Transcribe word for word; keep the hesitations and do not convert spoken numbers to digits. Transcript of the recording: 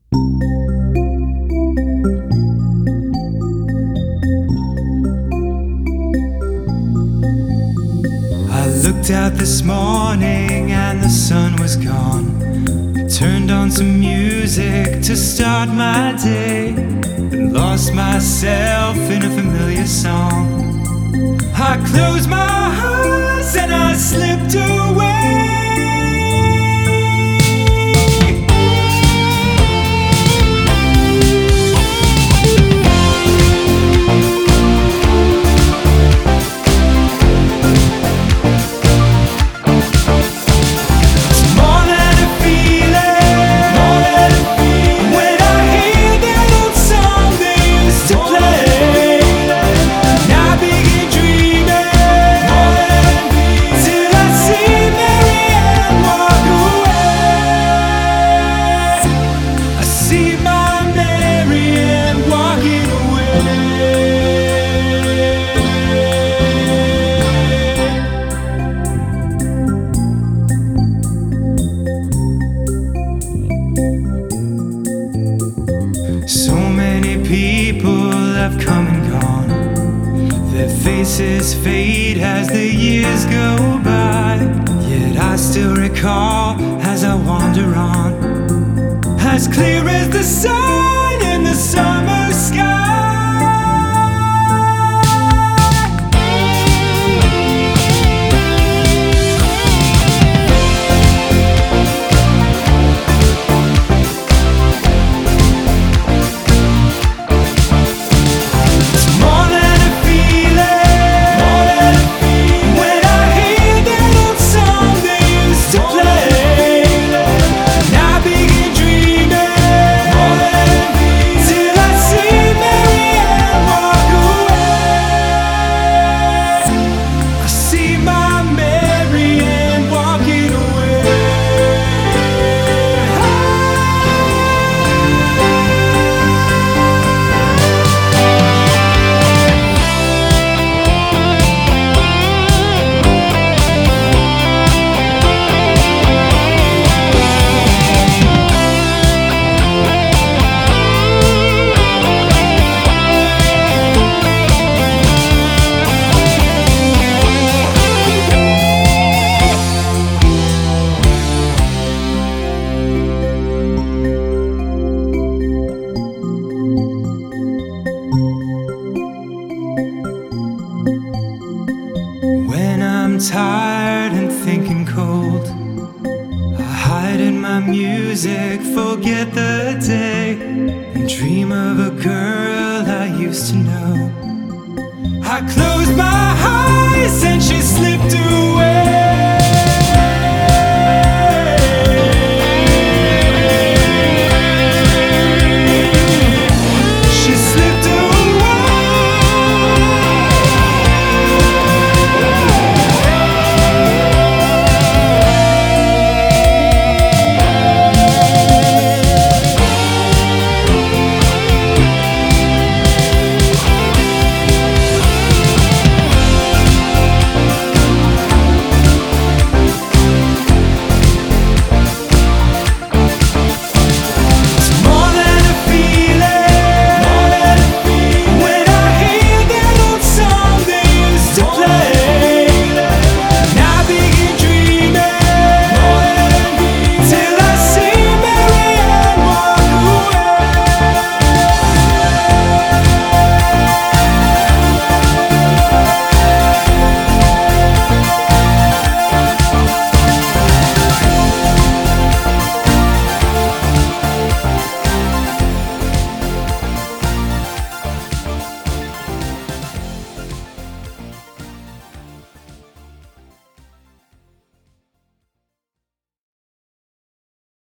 I looked out this morning and the sun was gone. Turned on some music to start my day, and lost myself in a familiar song. I closed my eyes and I slipped away. So many people have come and gone. Their faces fade as the years go by. Yet I still recall as I wander on, as clear as the sun in the summer sky. When I'm tired and thinking cold, I hide in my music, forget the day, and dream of a girl I used to know. I closed my eyes and she slipped away.